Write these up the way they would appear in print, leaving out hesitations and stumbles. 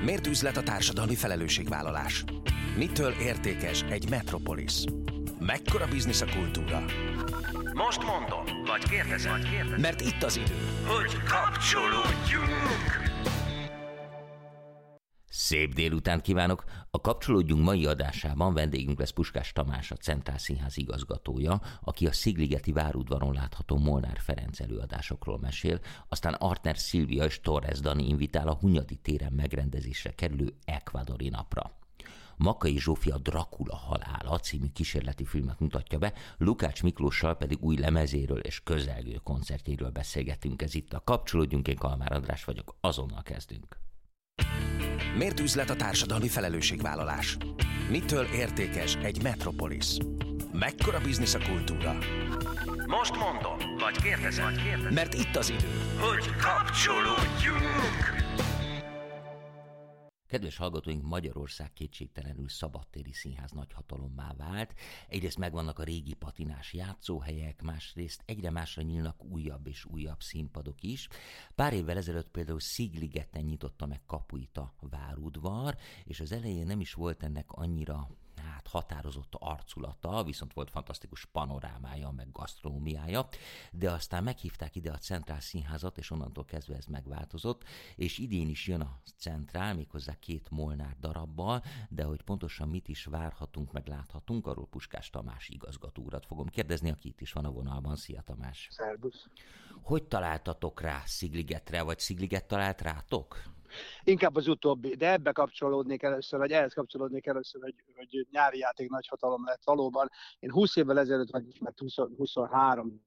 Miért üzlet a társadalmi felelősségvállalás? Mitől értékes egy metropolisz? Mekkora biznisz a kultúra? Most mondom, vagy kérdezem, mert itt az idő, hogy kapcsolódjunk! Szép délután kívánok! A Kapcsolódjunk mai adásában vendégünk lesz Puskás Tamás, a Centrál Színház igazgatója, aki a Szigligeti várudvaron látható Molnár Ferenc előadásokról mesél, aztán Artner Szilvia és Torres Dani invitál a Hunyadi téren megrendezésre kerülő Ecuadori napra. Makkai Zsófia Dracula halála című kísérleti filmet mutatja be, Lukács Miklóssal pedig új lemezéről és közelgő koncertjéről beszélgetünk. Ez itt a Kapcsolódjunk, én Kalmár András vagyok, azonnal kezdünk. Miért üzlet a társadalmi felelősségvállalás? Mitől értékes egy metropolisz? Mekkora biznisz a kultúra? Most mondom, vagy kérdezem, mert itt az idő, hogy kapcsolódjunk! Kedves hallgatóink, Magyarország kétségtelenül szabadtéri színház nagyhatalommá vált. Egyrészt megvannak a régi patinás játszóhelyek, másrészt egyre másra nyílnak újabb és újabb színpadok is. Pár évvel ezelőtt például Szigligeten nyitotta meg kapuit a várudvar, és az elején nem is volt ennek annyira határozott arculata, viszont volt fantasztikus panorámája, meg gasztronómiája, de aztán meghívták ide a Centrál Színházat, és onnantól kezdve ez megváltozott, és idén is jön a Centrál, méghozzá 2 Molnár darabbal, de hogy pontosan mit is várhatunk, meg láthatunk, arról Puskás Tamás igazgató urat fogom kérdezni, aki itt is van a vonalban. Szia, Tamás! Szerbusz! Hogy találtatok rá Szigligetre, vagy Szigliget talált rátok? Inkább az utóbbi, de ehhez kapcsolódnék először, hogy nyári játék nagyhatalom lett valóban. Én 20 évvel ezelőtt, vagy mert 23,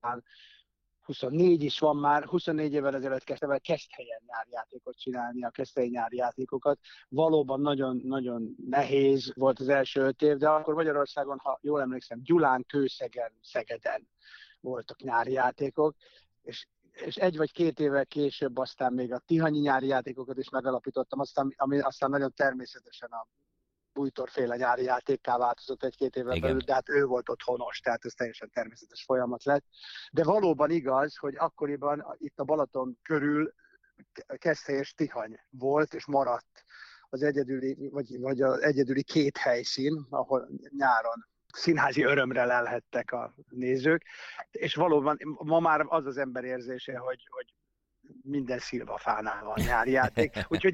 24 is van már, 24 évvel ezelőtt kezdtem el Keszthelyen nyári játékot csinálni, a keszthelyi nyári játékokat. Valóban nagyon nehéz volt az első 5 év, de akkor Magyarországon, ha jól emlékszem, Gyulán, Kőszegen, Szegeden voltak nyári játékok, és 1 vagy 2 évvel később aztán még a tihanyi nyári játékokat is megalapítottam, ami aztán nagyon természetesen a Bújtorféle nyári játékká változott 1-2 évvel belül, de hát ő volt ott honos, tehát ez teljesen természetes folyamat lett. De valóban igaz, hogy akkoriban itt a Balaton körül Keszthely és Tihany volt és maradt az egyedüli, vagy az egyedüli 2 helyszín, ahol nyáron színházi örömre lelhettek a nézők, és valóban ma már az az ember érzése, hogy minden szilvafánál van nyári játék, úgyhogy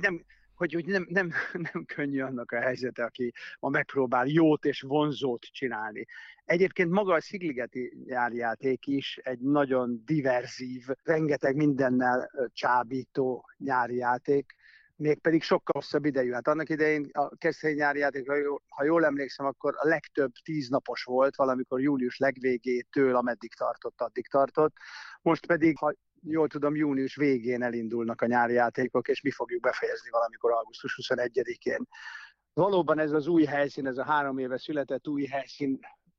nem könnyű annak a helyzete, aki ma megpróbál jót és vonzót csinálni. Egyébként maga a szigligeti nyári játék is egy nagyon diverzív, rengeteg mindennel csábító nyári játék, mégpedig sokkal hosszabb idejű. Hát annak idején a Keszthelyi nyári játék, ha jól emlékszem, akkor a legtöbb 10 napos volt, valamikor július legvégétől, ameddig tartott, addig tartott. Most pedig, ha jól tudom, június végén elindulnak a nyári játékok, és mi fogjuk befejezni valamikor augusztus 21-én. Valóban ez az új helyszín, ez a 3 éve született új helyszín,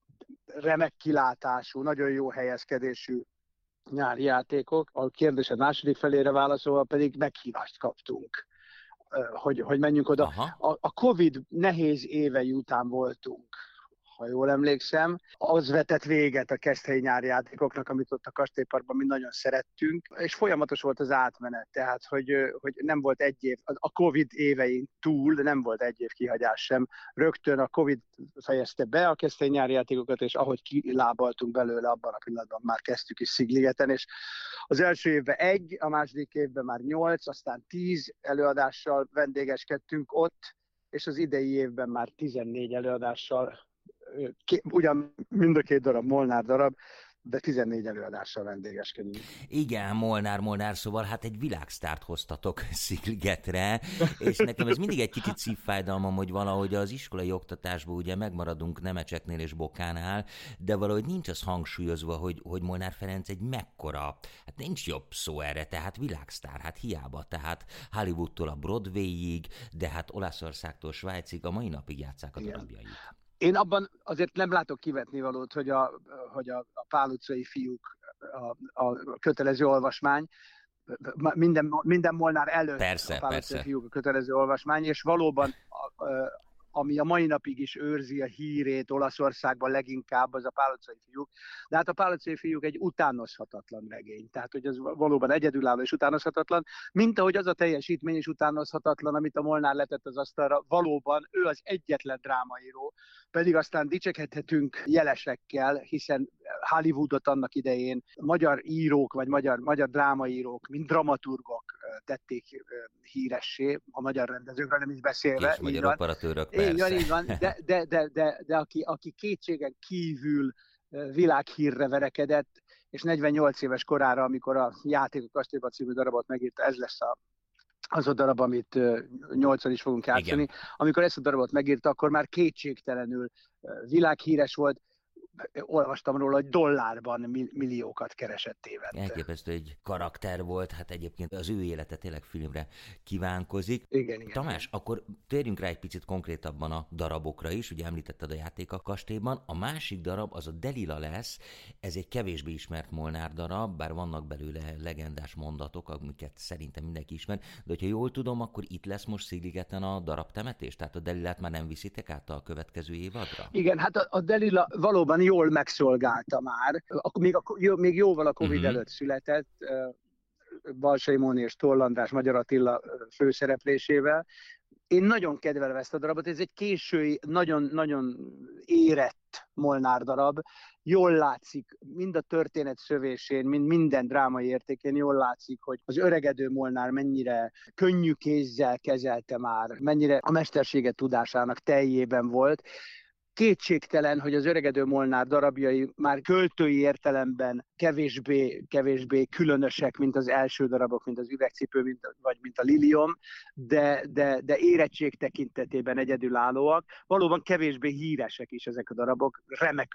remek kilátású, nagyon jó helyezkedésű nyári játékok. A kérdésed második felére válaszolva pedig meghívást kaptunk, hogy menjünk oda. A Covid nehéz évei után voltunk, ha jól emlékszem. Az vetett véget a keszthelyi nyári játékoknak, amit ott a Kastélyparkban mi nagyon szerettünk, és folyamatos volt az átmenet, tehát hogy nem volt 1 év, a Covid évein túl nem volt 1 év kihagyás sem. Rögtön a Covid fejezte be a keszthelyi nyári játékokat, és ahogy kilábaltunk belőle, abban a pillanatban már kezdtük is Szigligeten, és az első évben 1, a második évben már 8, aztán 10 előadással vendégeskedtünk ott, és az idei évben már 14 előadással, ugyan mind a 2 darab Molnár darab, de 14 előadással vendégeskedünk. Igen, Molnár, szóval hát egy világsztárt hoztatok Szigligetre, és nekem ez mindig egy kicsit szívfájdalmam, hogy valahogy az iskolai oktatásban ugye megmaradunk Nemecseknél és Bokánál, de valahogy nincs az hangsúlyozva, hogy Molnár Ferenc egy mekkora, hát nincs jobb szó erre, tehát világsztár, hát hiába, tehát Hollywoodtól a Broadwayig, de hát Olaszországtól Svájcig a mai napig játsszák a darabjait. Én abban azért nem látok kivetnivalót, hogy a Pál utcai fiúk a kötelező olvasmány, minden Molnár előtt persze, a Pál utcai fiúk a kötelező olvasmány, és valóban ami a mai napig is őrzi a hírét Olaszországban leginkább, az a Pál utcai fiúk. De hát a Pál utcai fiúk egy utánozhatatlan regény. Tehát, hogy ez valóban egyedülálló és utánozhatatlan, mint ahogy az a teljesítmény is utánozhatatlan, amit a Molnár letett az asztalra. Valóban ő az egyetlen drámaíró, pedig aztán dicsekedhetünk jelesekkel, hiszen Hollywoodot annak idején magyar írók, vagy magyar drámaírók, mint dramaturgok tették híressé, a magyar rendezőkről nem is beszélve. És magyar operatőrök, persze. Így van, de aki kétségen kívül világhírre verekedett, és 48 éves korára, amikor a Játék a kastélyban című darabot megírta, ez lesz az a darab, amit 8-an is fogunk játszani. Igen. Amikor ezt a darabot megírta, akkor már kétségtelenül világhíres volt. Olvastam róla, hogy dollárban milliókat keresett évente. Elképesztő egy karakter volt, hát egyébként az ő élete tényleg filmre kívánkozik. Igen. Tamás, akkor térjünk rá egy picit konkrétabban a darabokra is, ugye említetted a Játék a kastélyban. A másik darab az a Delila lesz, ez egy kevésbé ismert Molnár darab, bár vannak belőle legendás mondatok, amiket szerintem mindenki ismer, de hogyha jól tudom, akkor itt lesz most Szigligeten a darabtemetés, tehát a Delilát már nem viszitek át a következő évadra? Igen, hát a Delila valóban jól megszolgálta már. Még jóval a Covid előtt született, Balsai Móni és Toll András, Magyar Attila főszereplésével. Én nagyon kedvelem ezt a darabot, ez egy késői, nagyon érett Molnár darab. Jól látszik, mind a történet szövésén, mind minden drámai értékén jól látszik, hogy az öregedő Molnár mennyire könnyű kézzel kezelte már, mennyire a mestersége tudásának teljében volt. Kétségtelen, hogy az öregedő Molnár darabjai már költői értelemben kevésbé különösek, mint az első darabok, mint az Üvegcipő, vagy mint a Liliom, de érettség tekintetében egyedülállóak. Valóban kevésbé híresek is ezek a darabok,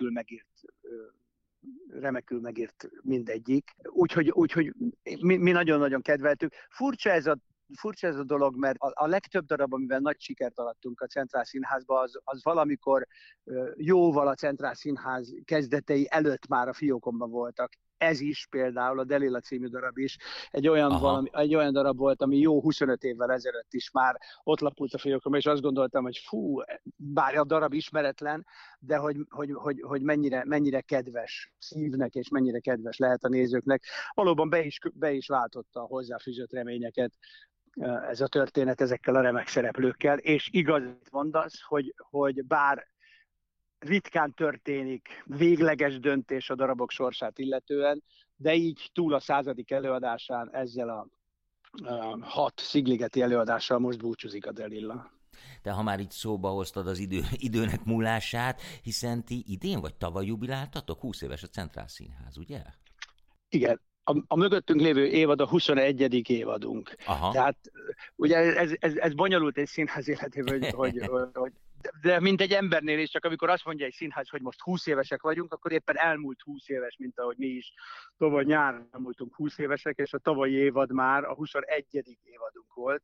remekül megírt mindegyik. Úgyhogy mi nagyon-nagyon kedveltük. Furcsa ez a dolog, mert a legtöbb darab, amivel nagy sikert arattunk a Centrál Színházba, az valamikor jóval a Centrál Színház kezdetei előtt már a fiókomban voltak. Ez is például, a Delila című darab is egy olyan darab volt, ami jó 25 évvel ezelőtt is már ott lapult a fiókomban, és azt gondoltam, hogy bár a darab ismeretlen, de hogy mennyire kedves szívnek, és mennyire kedves lehet a nézőknek. Valóban be is váltotta a hozzáfűzött reményeket ez a történet ezekkel a remek szereplőkkel, és igazit mondasz, hogy bár ritkán történik végleges döntés a darabok sorsát illetően, de így túl a 100. előadásán ezzel a 6 szigligeti előadással most búcsúzik a Delila. De ha már így szóba hoztad az időnek múlását, hiszen ti idén vagy tavaly jubiláltatok? 20 éves a Centrál Színház, ugye? Igen. A mögöttünk lévő évad a 21. évadunk. Aha. Tehát ugye ez bonyolult egy színház életében, hogy de mint egy embernél is, csak amikor azt mondja egy színház, hogy most 20 évesek vagyunk, akkor éppen elmúlt 20 éves, mint ahogy mi is tavaly nyáron elmúltunk 20 évesek, és a tavalyi évad már a 21. évadunk volt.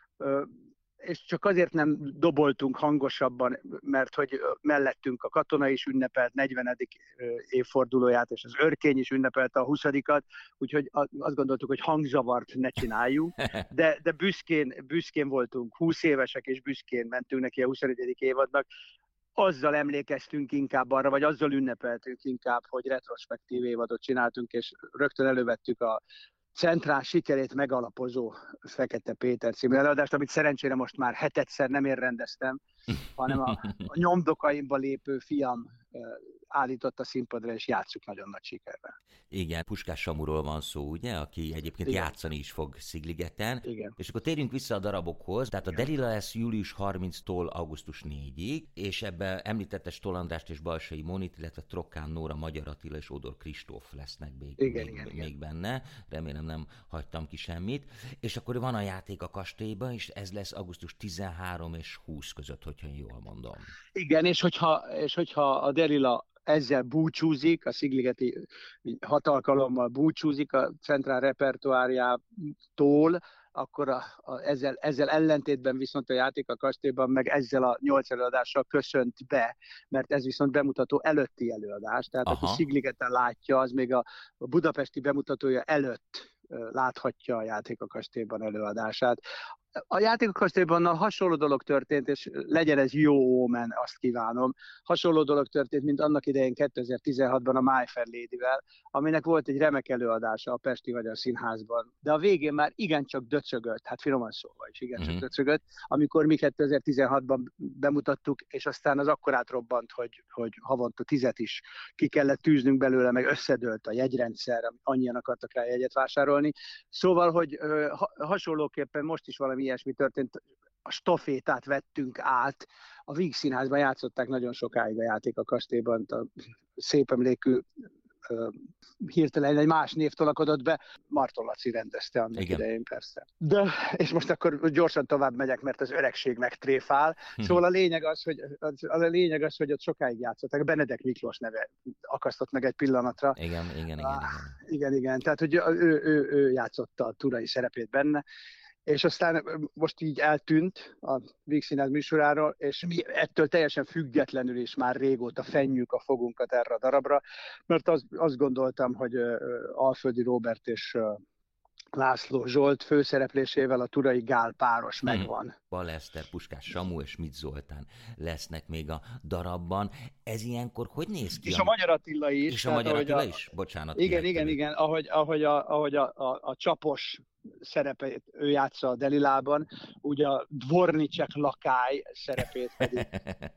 És csak azért nem doboltunk hangosabban, mert hogy mellettünk a Katona is ünnepelt 40. évfordulóját, és az Örkény is ünnepelte a 20-at, úgyhogy azt gondoltuk, hogy hangzavart ne csináljunk, de büszkén voltunk 20 évesek, és büszkén mentünk neki a 21. évadnak. Azzal emlékeztünk inkább arra, vagy azzal ünnepeltünk inkább, hogy retrospektív évadot csináltunk, és rögtön elővettük a Centrál sikerét megalapozó Fekete Péter című előadást, amit szerencsére most már 7-szer nem én rendeztem, hanem a nyomdokaimba lépő fiam állított a színpadra, és játsszuk nagyon nagy sikerben. Igen, Puskás Samuról van szó, ugye, aki egyébként játszani is fog Szigligeten. Igen. És akkor térjünk vissza a darabokhoz. Tehát a Delila lesz július 30-tól augusztus 4-ig, és ebben említette Toll Andrást és Balsai Mónit, illetve Trokkán Nóra, Magyar Attila és Ódor Kristóf lesznek még benne. Remélem nem hagytam ki semmit. És akkor van a Játék a kastélyban, és ez lesz augusztus 13 és 20 között, hogyha jól mondom. Igen, és hogyha a Delila ezzel búcsúzik, a szigligeti 6 alkalommal búcsúzik a Centrál repertoárjától, akkor ezzel ellentétben viszont a Játék a kastélyban meg ezzel a 8 előadással köszönt be, mert ez viszont bemutató előtti előadás, tehát aki Szigligeten látja, az még a budapesti bemutatója előtt láthatja a Játék a kastélyban előadását. A játékkastélyban hasonló dolog történt, és legyen ez jó ómen, azt kívánom. Hasonló dolog történt, mint annak idején 2016-ban a My Fair Lady-vel, aminek volt egy remek előadása a Pesti Magyar Színházban. De a végén már igencsak döcögött, hát finoman szóval is igencsak döcögött, amikor mi 2016-ban bemutattuk, és aztán az akkor átrobbant, hogy havonta 10 is ki kellett tűznünk belőle, meg összedőlt a jegyrendszer, annyian akartak rá jegyet vásárolni. Szóval, hogy hasonlóképpen most is valami ilyesmi történt, a stafétát vettünk át, a Víg Színházban játszották nagyon sokáig a játék a kastélyban, a szép emlékű, hirtelen egy más név tolakodott be, Marton Laci rendezte annak idején persze. De, és most akkor gyorsan tovább megyek, mert az öregség megtréfál. Szóval a lényeg az, hogy ott sokáig játszották. Benedek Miklós neve akasztott meg egy pillanatra. Igen. Tehát, hogy ő játszotta a Turai szerepét benne. És aztán most így eltűnt a Víg Színház műsoráról, és mi ettől teljesen függetlenül is már régóta fenjük a fogunkat erre a darabra, mert azt gondoltam, hogy Alföldi Róbert és László Zsolt főszereplésével a Turai Gál páros megvan. Ball Eszter, Puskás Samu és Mit Zoltán lesznek még a darabban. Ez ilyenkor hogy néz ki? És a Magyar Attila is. És a Magyar Attila is? Bocsánat. Igen. Ahogy a csapos szerepét ő játsza a Delilában, ugye a Dvornicsek lakály szerepét pedig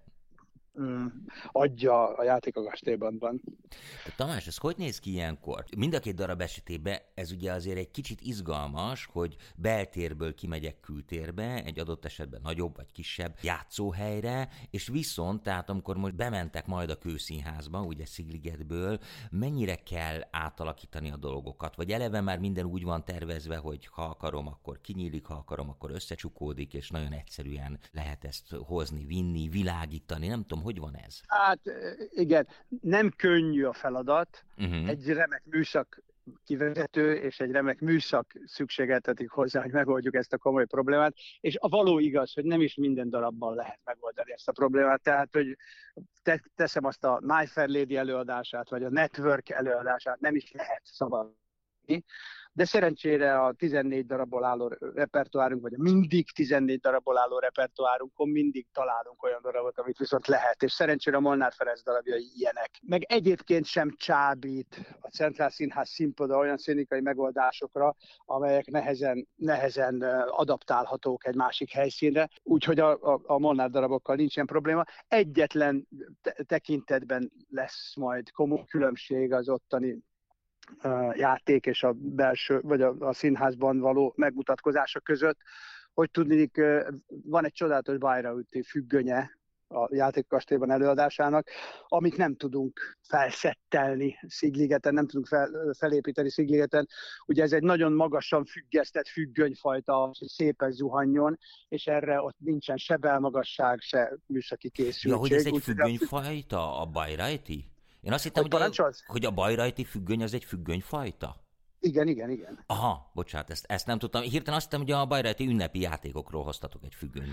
adja a játék a kastélyban. Tamás, ez hogy néz ki ilyenkor? Mind a két darab esetében ez ugye azért egy kicsit izgalmas, hogy beltérből kimegyek kültérbe, egy adott esetben nagyobb vagy kisebb játszóhelyre, és viszont, tehát amikor most bementek majd a Kőszínházba, ugye Szigligetből, mennyire kell átalakítani a dolgokat? Vagy eleve már minden úgy van tervezve, hogy ha akarom, akkor kinyílik, ha akarom, akkor összecsukódik, és nagyon egyszerűen lehet ezt hozni, vinni, világítani, nem tudom, hogy van ez? Hát igen, nem könnyű a feladat. Egy remek műszak kivezető és egy remek műszak szükségeltetik hozzá, hogy megoldjuk ezt a komoly problémát, és a való igaz, hogy nem is minden darabban lehet megoldani ezt a problémát, tehát, hogy teszem azt a My Fair Lady előadását, vagy a Network előadását nem is lehet szabadni, de szerencsére a 14 darabból álló repertoárunk, vagy a mindig 14 darabból álló repertoárunkon mindig találunk olyan darabot, amit viszont lehet, és szerencsére a Molnár Ferenc darabjai ilyenek. Meg egyébként sem csábít a Centrál Színház színpada olyan színikai megoldásokra, amelyek nehezen adaptálhatók egy másik helyszínre, úgyhogy a Molnár darabokkal nincsen probléma. Egyetlen tekintetben lesz majd komoly különbség az ottani játék és a belső, vagy a színházban való megmutatkozása között, hogy tudnék, van egy csodálatos Bayreuthi függönye a játékkastélyban előadásának, amit nem tudunk felszettelni Szigligeten, nem tudunk felépíteni Szigligeten. Ugye ez egy nagyon magasan függesztett függönyfajta, hogy szépen zuhanjon, és erre ott nincsen se belmagasság, se műszaki készültség. Ja, hogy ez egy függönyfajta, a Bayreuthi? Én azt hittem, hogy a Bayreuthi függöny az egy függönyfajta. Igen. Aha, bocsánat, ezt nem tudtam. Hirtelen azt hittem, hogy a Bayreuthi ünnepi játékokról hoztatok egy függönyt.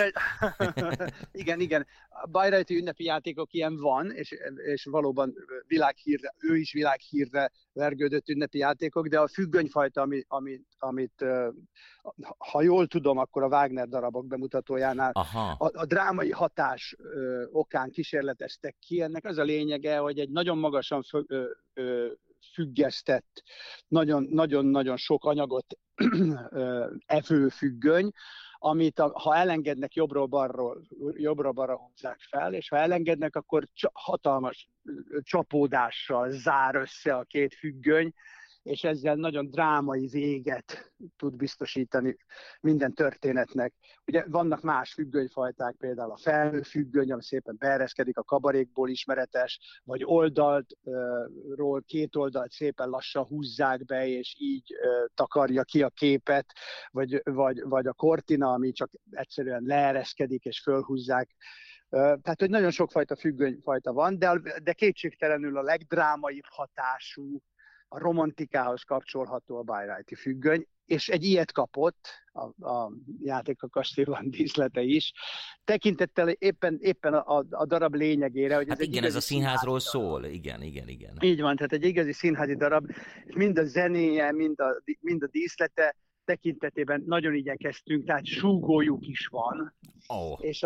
Igen. A Bayreuthi ünnepi játékok ilyen van, és valóban ő is világhírre vergődött ünnepi játékok, de a függönyfajta, amit ha jól tudom, akkor a Wagner darabok bemutatójánál a drámai hatás okán kísérleteztek ki. Ennek az a lényege, hogy egy nagyon magasan függesztett, nagyon-nagyon sok anyagot evő függöny, amit ha elengednek jobbra-balra húzzák fel, és ha elengednek, akkor hatalmas csapódással zár össze a két függöny, és ezzel nagyon drámai véget tud biztosítani minden történetnek. Ugye vannak más függönyfajták, például a felhőfüggöny, ami szépen beereszkedik, a kabarékból ismeretes, vagy oldalról két oldalt szépen lassan húzzák be, és így takarja ki a képet, vagy a kortina, ami csak egyszerűen leereszkedik, és fölhúzzák. Tehát, hogy nagyon sokfajta függönyfajta van, de kétségtelenül a legdrámaibb hatású, a romantikához kapcsolható a Bayreuthi függöny, és egy ilyet kapott a játék a kastélyban díszlete is, tekintettel éppen a darab lényegére. Hogy hát igen, ez a színházról szól, igen. Így van, tehát egy igazi színházi darab, és mind a zenéje, mind a díszlete tekintetében nagyon igyekeztünk, tehát súgójuk is van, és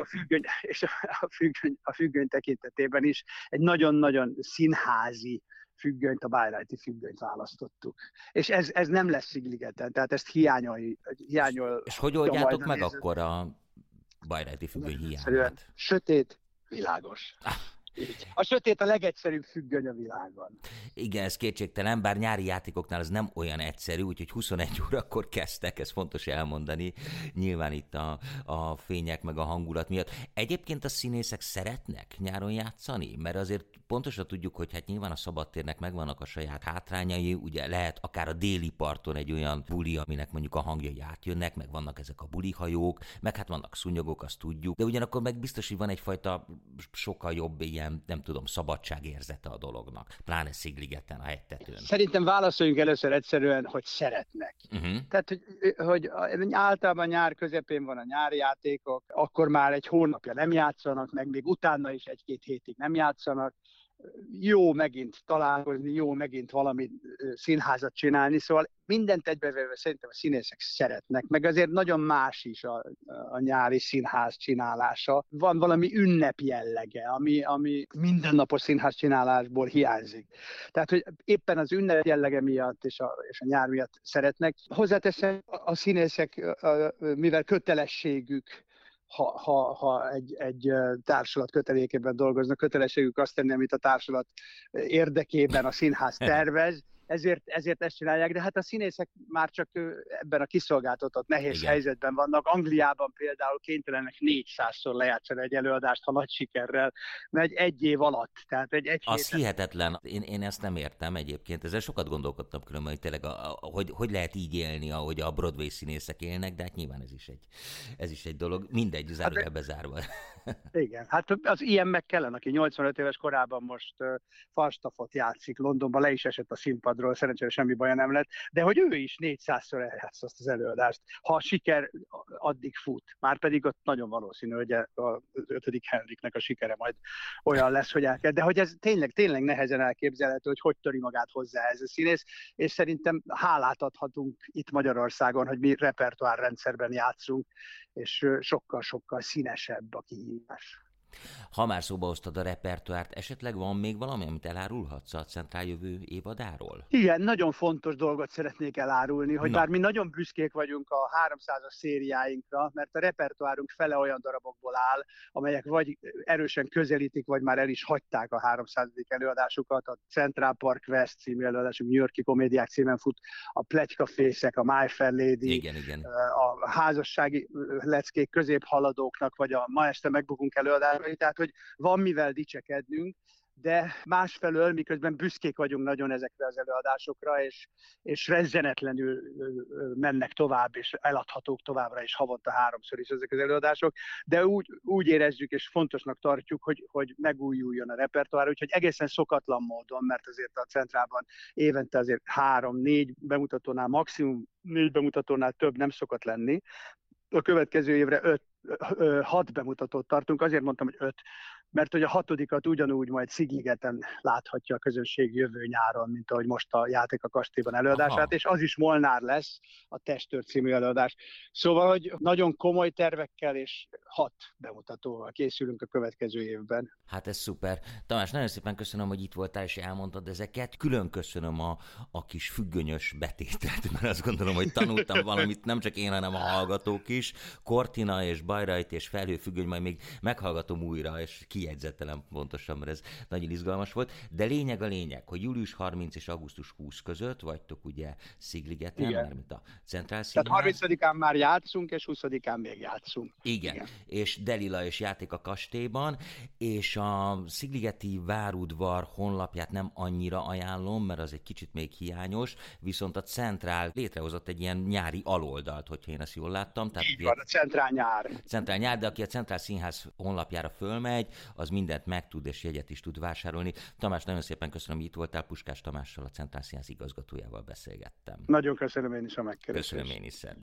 a függöny tekintetében is egy nagyon-nagyon színházi függönyt, a Bayreuthi függönyt választottuk. És ez nem lesz Szigligeten, tehát ezt hiányol. És hogy oldjátok meg akkor a Bayreuthi függöny hiányát? Sötét, világos. A sötét a legegyszerűbb függöny a világon. Igen, ez kétségtelen, bár nyári játékoknál ez nem olyan egyszerű, úgyhogy 21 órakor kezdtek, ez fontos elmondani, nyilván itt a fények meg a hangulat miatt. Egyébként a színészek szeretnek nyáron játszani? Mert azért pontosan tudjuk, hogy hát nyilván a szabadtérnek megvannak a saját hátrányai, ugye lehet akár a déli parton egy olyan buli, aminek mondjuk a hangjai átjönnek, meg vannak ezek a bulihajók, meg hát vannak szúnyogok, azt tudjuk, de ugyanakkor meg biztos, hogy van egyfajta sokkal jobb ilyen, nem tudom, szabadságérzete a dolognak, pláne Szigligeten, a hegytetőn. Szerintem válaszoljunk először egyszerűen, hogy szeretnek. Tehát, hogy általában nyár közepén van a nyári játékok, akkor már egy hónapja nem játszanak, meg még utána is 1-2 hétig nem játszanak. Jó megint találkozni, jó megint valami színházat csinálni, szóval mindent egybevéve szerintem a színészek szeretnek, meg azért nagyon más is a nyári színház csinálása. Van valami ünnep jellege, ami mindennapos színház csinálásból hiányzik. Tehát, hogy éppen az ünnep jellege miatt és a nyár miatt szeretnek. Hozzáteszem, a színészek, mivel kötelességük, ha egy társulat kötelékében dolgoznak, kötelességük azt tenni, amit a társulat érdekében a színház tervez, ezért ezt csinálják, de hát a színészek már csak ebben a kiszolgáltatott nehéz helyzetben vannak. Angliában például kénytelenek 400-szor lejátszani egy előadást, ha nagy sikerrel, mert egy év alatt. Tehát egy az hihetetlen. Én ezt nem értem egyébként. Ezzel sokat gondolkodtam különben, hogy tényleg, hogy lehet így élni, ahogy a Broadway színészek élnek, de hát nyilván ez is egy dolog. Mindegy, zárójelbe bezárva. Igen, hát az Ian McKellen, aki 85 éves korában most Falstaffot játszik Londonban, le is esett a színpadról, szerencsére semmi baja nem lett, de hogy ő is 400-szor eljátszt azt az előadást, ha a siker addig fut. Márpedig ott nagyon valószínű, hogy az 5. Henriknek a sikere majd olyan lesz, hogy elkezd. De hogy ez tényleg nehezen elképzelhető, hogy töri magát hozzá ez a színész, és szerintem hálát adhatunk itt Magyarországon, hogy mi repertoárrendszerben játszunk, és sokkal-sokkal színesebb a kihívás. Ha már szóba hoztad a repertoárt, esetleg van még valami, amit elárulhatsz a Centrál jövő évadáról? Igen, nagyon fontos dolgot szeretnék elárulni, hogy bár mi nagyon büszkék vagyunk a 300-as szériáinkra, mert a repertoárunk fele olyan darabokból áll, amelyek vagy erősen közelítik, vagy már el is hagyták a 300. előadásukat. A Central Park West című előadásunk New York-i komédiák címen fut, a Pletykafészek, a My Fair Lady, igen. A házassági leckék középhaladóknak, vagy a Ma este megbukunk előadásra, tehát hogy van mivel dicsekednünk, de másfelől miközben büszkék vagyunk nagyon ezekre az előadásokra, és rezzenetlenül mennek tovább, és eladhatók továbbra is havonta 3-szor is ezek az előadások, de úgy érezzük, és fontosnak tartjuk, hogy megújuljon a repertoár, úgyhogy egészen szokatlan módon, mert azért a Centrálban évente azért 3-4 bemutatónál, maximum 4 bemutatónál több nem szokott lenni. A következő évre 6 bemutatót tartunk, azért mondtam, hogy 5, mert hogy a 6-at ugyanúgy majd Szigligeten láthatja a közönség jövő nyáron, mint ahogy most a Játék a kastélyban előadását, és az is Molnár lesz, a Testőr című előadás. Szóval, hogy nagyon komoly tervekkel és 6 bemutatóval készülünk a következő évben. Hát ez szuper. Tamás, nagyon szépen köszönöm, hogy itt voltál és elmondtad ezeket. Külön köszönöm a kis függönyös betételt, mert azt gondolom, hogy tanultam valamit, nem csak én, hanem a hallgatók is. Cortina és Bayreuth és felhőfüggöny, majd még meghallgatom újra, és kijegyzettelem pontosan, mert ez nagyon izgalmas volt. De lényeg a lényeg, hogy július 30 és augusztus 20 között vagytok ugye Szigligeten, mert mint a Centrál Színház. Tehát 30-án már játszunk, és 20-án még játszunk. Igen. És Delila és Játék a kastélyban, és a Szigligeti Várudvar honlapját nem annyira ajánlom, mert az egy kicsit még hiányos, viszont a Centrál létrehozott egy ilyen nyári aloldalt, hogyha én ezt jól láttam. Tehát így van, a Centrál nyár. Centrál nyár, de aki a Centrál Színház honlapjára fölmegy, az mindent megtud és jegyet is tud vásárolni. Tamás, nagyon szépen köszönöm, hogy itt voltál. Puskás Tamással, a Centrál Színház igazgatójával beszélgettem. Nagyon köszönöm én is a megkeresést. Köszönöm én is.